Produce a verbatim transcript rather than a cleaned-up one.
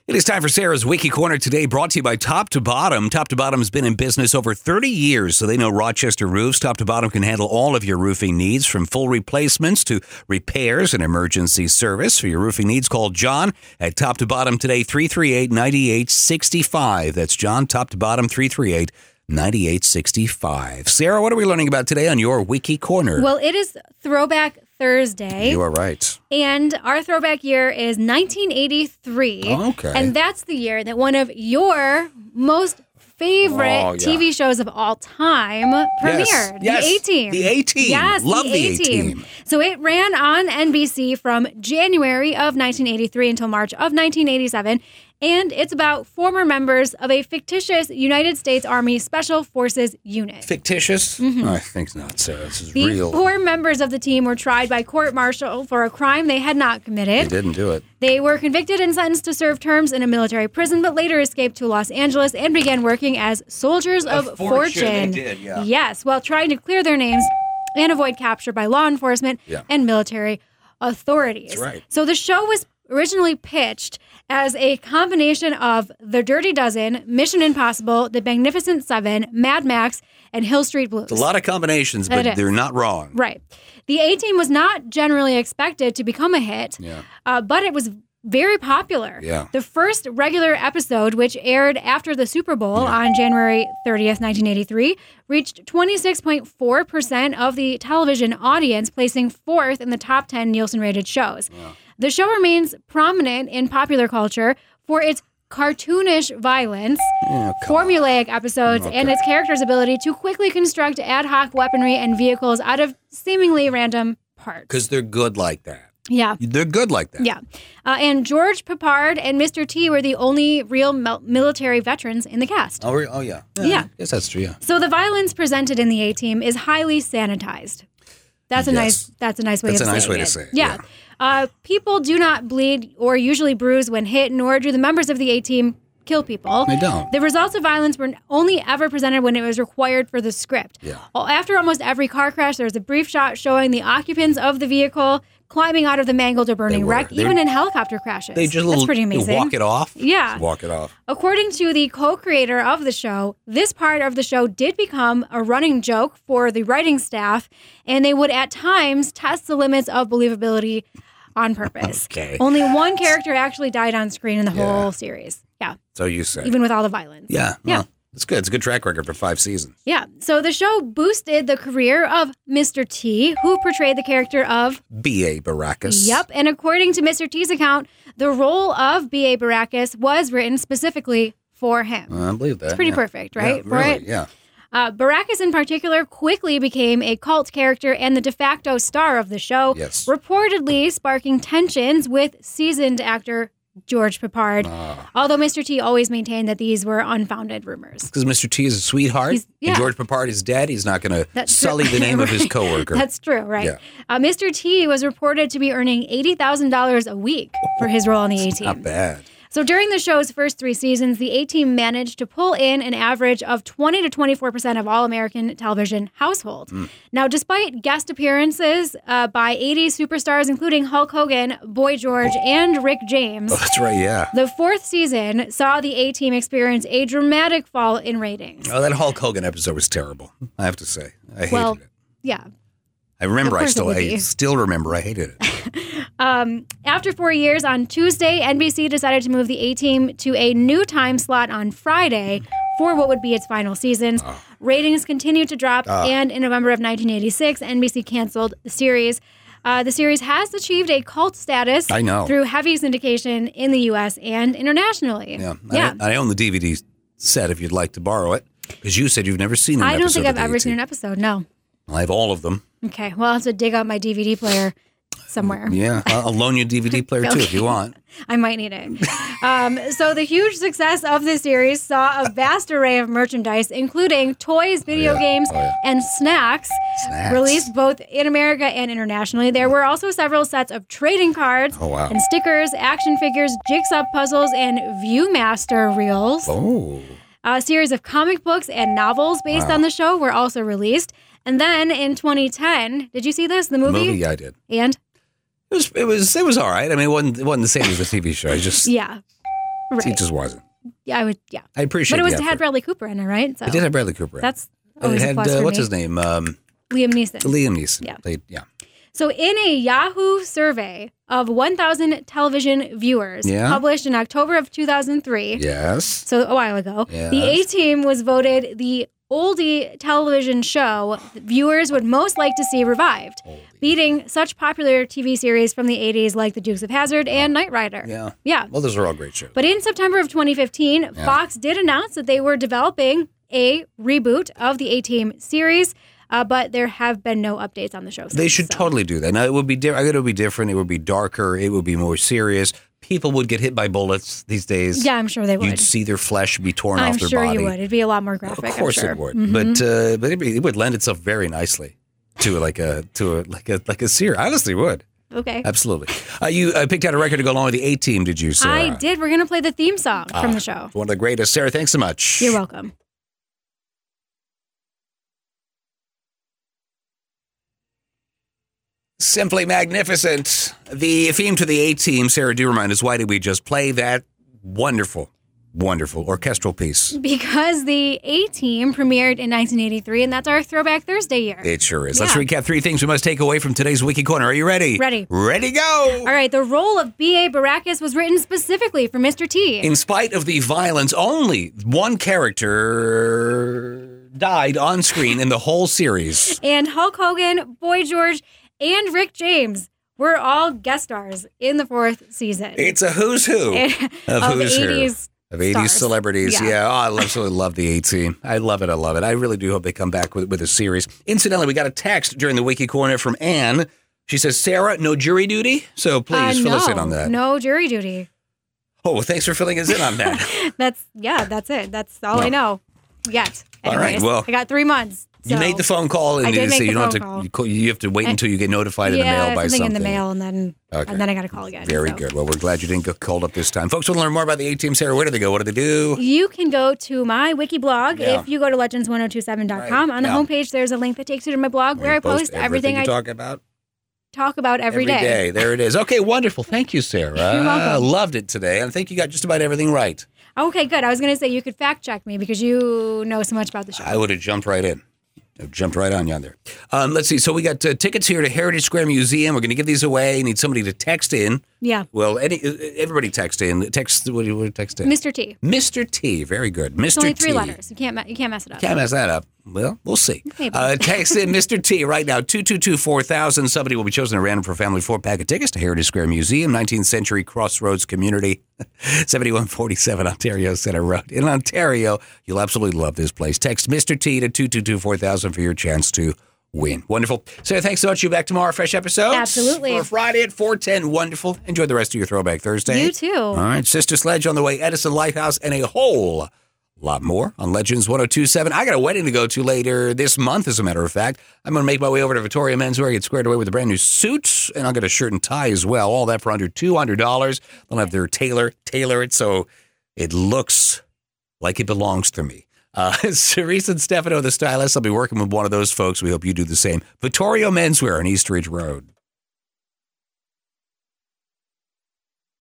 It is time for Sarah's Wiki Corner today, brought to you by Top to Bottom. Top to Bottom has been in business over thirty years, so they know Rochester roofs. Top to Bottom can handle all of your roofing needs, from full replacements to repairs and emergency service. For your roofing needs, call John at Top to Bottom today, three three eight, nine eight six five. That's John, Top to Bottom, three three eight, nine eight six five. Sarah, what are we learning about today on your Wiki Corner? Well, it is Throwback Thursday. You are right. And our throwback year is nineteen eighty-three. Oh, okay. And that's the year that one of your most favorite Oh, yeah. T V shows of all time premiered. Yes. The A-Team. The A-Team. Yes, Love the the A-Team. A-Team. So it ran on N B C from January of nineteen eighty-three until March of nineteen eighty-seven. And it's about former members of a fictitious United States Army Special Forces unit. Fictitious? Mm-hmm. I think not, Sarah. This is The real. four members of the team were tried by court-martial for a crime they had not committed. They didn't do it. They were convicted and sentenced to serve terms in a military prison, but later escaped to Los Angeles and began working as soldiers of, Of fortune, fortune. they did, yeah. Yes, while trying to clear their names and avoid capture by law enforcement Yeah. and military authorities. That's right. So the show was originally pitched as a combination of The Dirty Dozen, Mission Impossible, The Magnificent Seven, Mad Max, and Hill Street Blues. It's a lot of combinations, but It is. they're not wrong. Right. The A-Team was not generally expected to become a hit, Yeah. uh, but it was very popular. Yeah. The first regular episode, which aired after the Super Bowl on January thirtieth, nineteen eighty-three, reached twenty-six point four percent of the television audience, placing fourth in the top ten Nielsen-rated shows. Yeah. The show remains prominent in popular culture for its cartoonish violence, Yeah, come formulaic episodes, Okay. and its characters' ability to quickly construct ad hoc weaponry and vehicles out of seemingly random parts. Because they're good like that. Yeah. They're good like that. Yeah. Uh, and George Peppard and Mister T were the only real mil- military veterans in the cast. Oh, re- oh yeah. Yeah. Yes, that's true, yeah. So the violence presented in the A-Team is highly sanitized. That's a Yes. nice that's a nice way That's of a nice saying way it. to say it, Yeah. yeah. Uh, people do not bleed or usually bruise when hit, nor do the members of the A-Team kill people. They don't. The results of violence were only ever presented when it was required for the script. Yeah. Well, after almost every car crash, there was a brief shot showing the occupants of the vehicle climbing out of the mangled or burning were. wreck, They even were- in helicopter crashes. They just That's little, pretty you amazing. walk it off. Yeah. Just walk it off. According to the co-creator of the show, this part of the show did become a running joke for the writing staff, and they would at times test the limits of believability on purpose. Okay. Only one character actually died on screen in the Yeah. whole series. Yeah, So you say. even with all the violence. yeah. Yeah. Well, it's good. It's a good track record for five seasons. Yeah, so the show boosted the career of Mister T, who portrayed the character of B A. Baracus. Yep, and according to Mister T's account, the role of B A. Baracus was written specifically for him. I believe that. It's pretty yeah. perfect, right? Yeah, For really, it? yeah. Uh, Baracus, in particular, quickly became a cult character and the de facto star of the show, Yes. reportedly sparking tensions with seasoned actor George Peppard, Ah. although Mister T always maintained that these were unfounded rumors. Because Mister T is a sweetheart. He's- yeah. And George Peppard is dead. He's not going to That's sully true. the name of his Right. coworker. That's true, right? Yeah. Uh, Mister T was reported to be earning eighty thousand dollars a week for his role on the A-Team. Not bad. So during the show's first three seasons, the A-Team managed to pull in an average of twenty to twenty-four percent of all American television households. Mm. Now, despite guest appearances uh, by eighties superstars, including Hulk Hogan, Boy George, and Rick James, Oh, that's right, yeah. the fourth season saw the A-Team experience a dramatic fall in ratings. Oh, that Hulk Hogan episode was terrible. I have to say. I hated Well, it. Yeah. I remember, of I course it still would I be. still remember I hated it. Um, after four years, on Tuesday, N B C decided to move the A-Team to a new time slot on Friday for what would be its final seasons. Oh. Ratings continued to drop, Ah. and in November of nineteen eighty-six, N B C canceled the series. Uh, the series has achieved a cult status I know. through heavy syndication in the U S and internationally. Yeah. yeah. I, I own the D V D set if you'd like to borrow it. Because you said you've never seen an I don't episode think of I've the ever seen A-Team. an episode, no. I have all of them. Okay, well, I'll have to dig out my D V D player somewhere. Yeah. I'll I'll loan you a D V D player too if you want. I might need it. Um, so the huge success of the series saw a vast array of merchandise, including toys, video yeah. games, Oh, yeah. and snacks, Snacks. released both in America and internationally. There were also several sets of trading cards Oh, wow. and stickers, action figures, jigsaw puzzles, and Viewmaster reels. Oh. A series of comic books and novels based Wow. on the show were also released. And then in twenty ten, did you see this, the movie? Movie, yeah, I did. And? It was, it was, it was all right. I mean, it wasn't, it wasn't the same as the T V show. I just, Yeah. Right. See, it just wasn't. Yeah, I would. Yeah, I appreciate but it was the had effort. Bradley Cooper in it, right? So It did have Bradley Cooper in it. that's And always it a had, plus uh, for what's me. his name? Um, Liam Neeson. Liam Neeson. Yeah. Played, yeah. So, in a Yahoo survey of one thousand television viewers Yeah. published in October of two thousand three, Yes. so a while ago, Yes. the A-Team was voted the oldie television show that viewers would most like to see revived, beating such popular T V series from the eighties like The Dukes of Hazzard and Knight Rider. Yeah. Yeah. Well, those are all great shows. But in September of twenty fifteen, Fox did announce that they were developing a reboot of the A-Team series, uh, but there have been no updates on the show since. They should so. totally do that. Now, it would be different. It would be different. It would be darker. It would be more serious. People would get hit by bullets these days. Yeah, I'm sure they would. You'd see their flesh be torn I'm off their sure body. you would. It'd be a lot more graphic. Of course I'm sure. it would. Mhm. But uh, but it'd be, it would lend itself very nicely to like a to a like a like a series. I honestly would. Okay. Absolutely. Uh, you uh, picked out a record to go along with the A-Team, did you, Sarah? I did. We're going to play the theme song Ah, from the show. One of the greatest. Sarah, thanks so much. You're welcome. Simply magnificent. The theme to the A-Team, Sarah, do remind us, why did we just play that wonderful, wonderful orchestral piece? Because the A-Team premiered in nineteen eighty-three, and that's our Throwback Thursday year. It sure is. Let's Yeah. recap three things we must take away from today's Wiki Corner. Are you ready? Ready. Ready, go! All right, the role of B A. Baracus was written specifically for Mister T. In spite of the violence, only one character died on screen in the whole series. And Hulk Hogan, Boy George, and Rick James were all guest stars in the fourth season. It's a who's who And- of, of who's eighties who. Of eighties stars. celebrities. Yeah, Yeah. oh, I absolutely love the A-Team. I love it. I love it. I really do hope they come back with, with a series. Incidentally, we got a text during the Wiki Corner from Anne. She says, Sarah, no jury duty? So please Uh, fill no, us in on that. No jury duty. Oh, well, thanks for filling us in on that. That's, yeah, that's it. That's all I know yet. All right, Anyways, well, I got three months. You so- made the phone call, and I did you make say the you don't phone have call. to. You, call, you have to wait until you get notified in yeah, the mail by something something. in the mail, and then Okay. and then I got to call again. Very so. good. Well, we're glad you didn't get called up this time. Folks want to learn more about the A-Team, Sarah, where do they go? What do they do? You can go to my wiki blog. Yeah. If you go to legends one oh two seven dot com, Right, on the yeah. homepage, there's a link that takes you to my blog where I post everything you I talk about talk about every day. day. There it is. Okay, wonderful. Thank you, Sarah. You're welcome. Loved it today, and I think you got just about everything right. Okay, good. I was going to say you could fact check me because you know so much about the show. I would have jumped right in. I jumped right on you on there. Um, let's see. So we got uh, tickets here to Heritage Square Museum. We're going to give these away. Need somebody to text in. Yeah. Well, any everybody text in. Text. What do you text in? Mister T. Mister T. Very good. It's Mister only T. three letters. You can't me- you can't mess it up. Can't mess that up. Well, we'll see. Maybe. Uh, text in Mister T right now, two two two, four thousand. Somebody will be chosen at random for a family four-pack of tickets to Heritage Square Museum, nineteenth century Crossroads Community, seventy-one forty-seven Ontario Center Road. In Ontario, you'll absolutely love this place. Text Mister T to two two two, four thousand for your chance to win. Wonderful. Sarah, thanks so much. You back tomorrow, fresh episode? Absolutely. For Friday at four ten. Wonderful. Enjoy the rest of your Throwback Thursday. You too. All right, Sister Sledge on the way, Edison Lighthouse, and a whole lot more on Legends one oh two seven. I got a wedding to go to later this month, as a matter of fact. I'm going to make my way over to Victoria Menswear, get squared away with a brand new suit, and I'll get a shirt and tie as well. All that for under two hundred dollars. They'll have their tailor tailor it so it looks like it belongs to me. Uh, Cerise and Stefano, the stylists, I'll be working with one of those folks. We hope you do the same. Victoria Menswear on East Ridge Road.